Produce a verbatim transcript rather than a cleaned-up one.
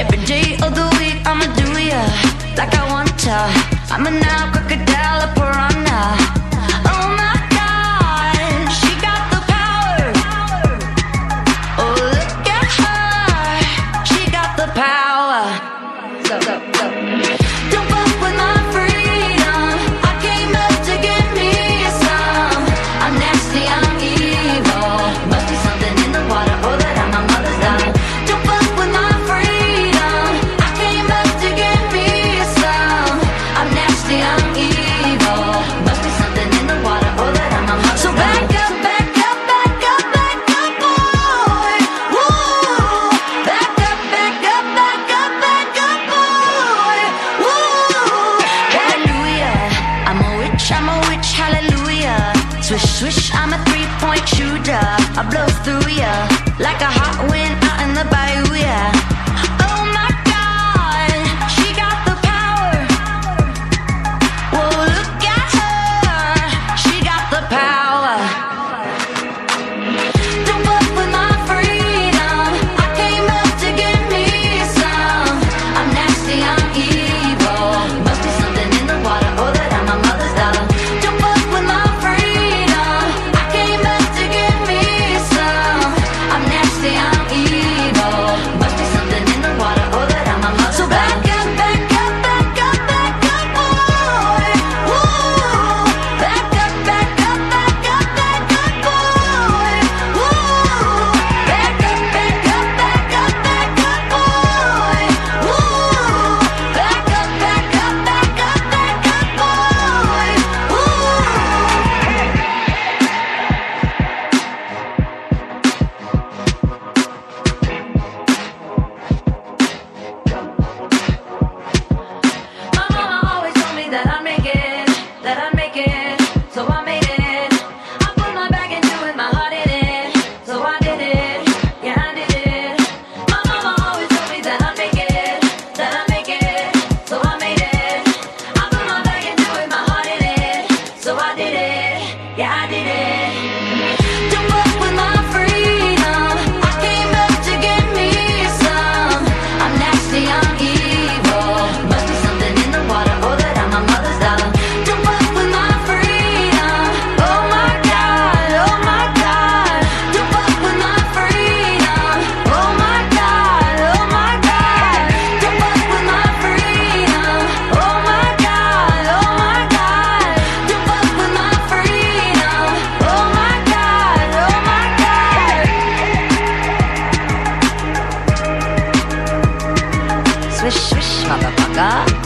Every day of the week I'ma do ya like I want to. I'm a now crocodile, a piranha. Oh my God, she got the power. Oh, look at her, she got the power. So, so, so. Don't fuck with my freedom. I came up to get me some. I'm nasty, I'm evil. Must be something in the water, or that I'm my mother's daughter. Don't fuck with my freedom. I came up to get me some. I'm nasty, I'm evil. Must be something in the water, or that I'm my mother's daughter. So back up, back up, back up, back up, boy. Woo! Back up, back up, back up, back up, boy. Woo! Hallelujah, I'm a witch, I'm a witch, hallelujah. Swish, swish, I'm a three-point shooter. I blow through ya like a hot wind out in the bayou, yeah. Oh my God, she got the power. Whoa, look at her, she got the power. Don't fuck with my freedom. I came up to get me some. I'm nasty, I'm evil. Must be something in the water, or that I'm my mother's daughter. Don't fuck with my freedom. I came up to get me some. I'm nasty, I'm evil. Must be something in the water, or that I'm my mother's daughter. So back up, back up, back up, back up, boy. Woo! Back up, back up, back up, back up, boy. Woo! Back up, back up, back up, back up, boy. Woo! Back up, back up, back up, back up, boy. My mama always told me that I'd make it, that I'd make it, so I made it. I put my back into it, my heart in it, so I did it, yeah I did it. My mama always told me that I'd make it, that I'd make it, so I made it. I put my back into it, my heart in it, so I did it, yeah I did it. Don't fuck with my freedom. I came up to get me some. I'm nasty, I'm evil. Must be something in the water, or that I'm my mother's daughter. Don't fuck with my freedom. Oh my God, oh my God. Don't fuck with my freedom. Oh my God, oh my God. Don't fuck with my freedom. Oh my God, oh my God. Don't fuck with my freedom. Oh my God, oh my God. Swish, swish, motherfucker.